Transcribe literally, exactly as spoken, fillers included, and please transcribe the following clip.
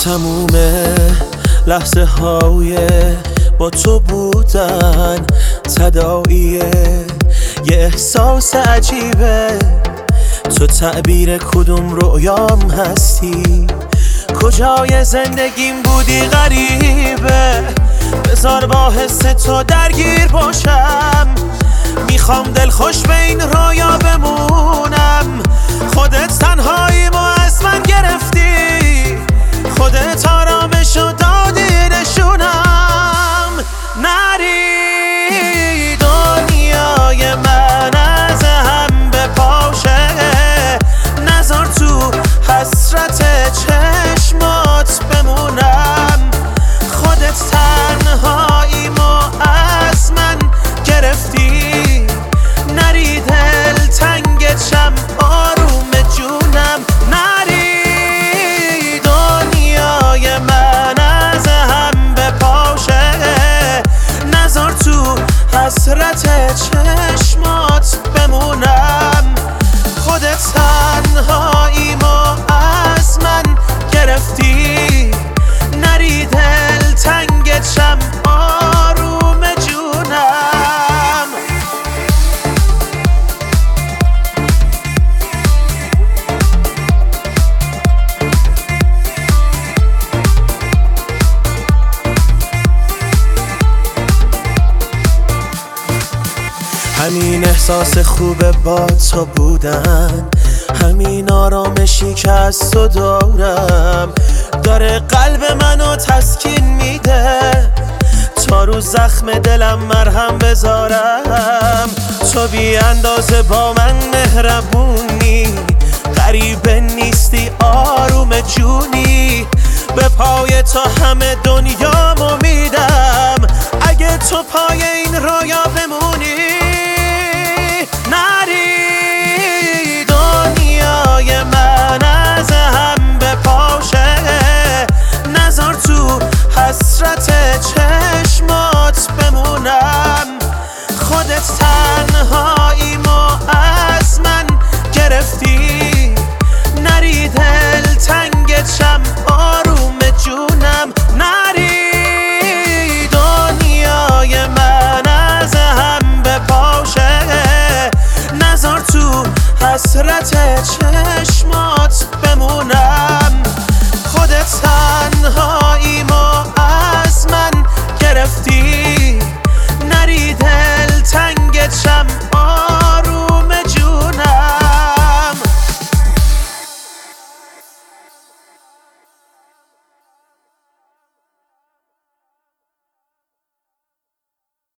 تموم لحظه های با تو بودن تداعیه، یه احساس عجیبه. تو تعبیر کدوم رویام هستی، کجای زندگیم بودی غریبه. بذار با حس تو درگیر باشم، میخوام دلخوش به این رویا بمونم. خودت تنهاییمو از من گرفتی، خودت آرامشو دادی نشونم. نری دنیای من از هم بپاشه، نذار تو حسرت چشمات بمونم. خودت تنهاییمو از من گرفتی، نری دل تنگت شم آروم جونم. نری دنیای من از هم بپاشه، نذار تو حسرت چشمات بمونم. خودت تنهاییمو از من گرفتی، نری دل تنگت شم آروم جونم. همین احساس خوبه با تو بودن، همین آرامشی که از تو دارم، داره قلب منو تسکین میده. تا رو زخم دلم مرهم بذارم، تو بی اندازه با من مهربونی. غریبه نیستی آروم جونی، به پای تو همه دنیامو میدم. اگه تو پای این راه